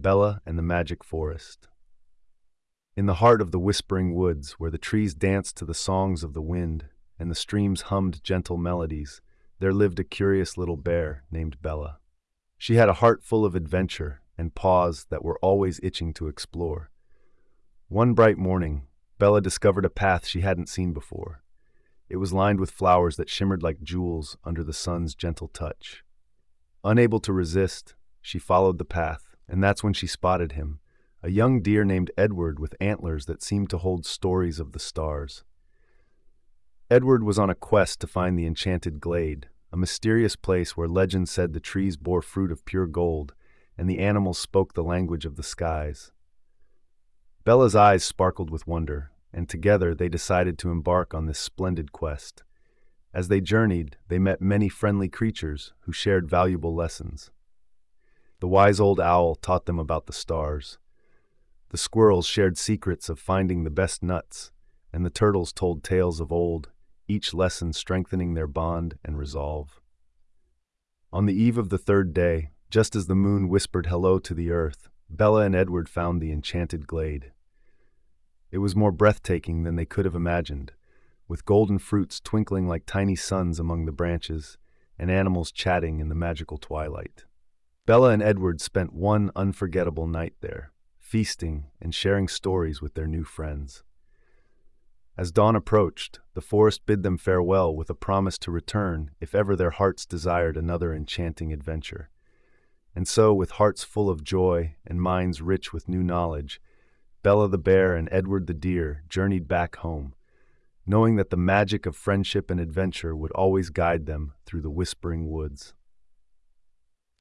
Bella and the Magic Forest. In the heart of the whispering woods, where the trees danced to the songs of the wind and the streams hummed gentle melodies, there lived a curious little bear named Bella. She had a heart full of adventure and paws that were always itching to explore. One bright morning, Bella discovered a path she hadn't seen before. It was lined with flowers that shimmered like jewels under the sun's gentle touch. Unable to resist, she followed the path, and that's when she spotted him, a young deer named Edward with antlers that seemed to hold stories of the stars. Edward was on a quest to find the enchanted glade, a mysterious place where legend said the trees bore fruit of pure gold and the animals spoke the language of the skies. Bella's eyes sparkled with wonder, and together they decided to embark on this splendid quest. As they journeyed, they met many friendly creatures who shared valuable lessons. The wise old owl taught them about the stars. The squirrels shared secrets of finding the best nuts, and the turtles told tales of old, each lesson strengthening their bond and resolve. On the eve of the third day, just as the moon whispered hello to the earth, Bella and Edward found the enchanted glade. It was more breathtaking than they could have imagined, with golden fruits twinkling like tiny suns among the branches and animals chatting in the magical twilight. Bella and Edward spent one unforgettable night there, feasting and sharing stories with their new friends. As dawn approached, the forest bid them farewell with a promise to return if ever their hearts desired another enchanting adventure. And so, with hearts full of joy and minds rich with new knowledge, Bella the bear and Edward the deer journeyed back home, knowing that the magic of friendship and adventure would always guide them through the whispering woods.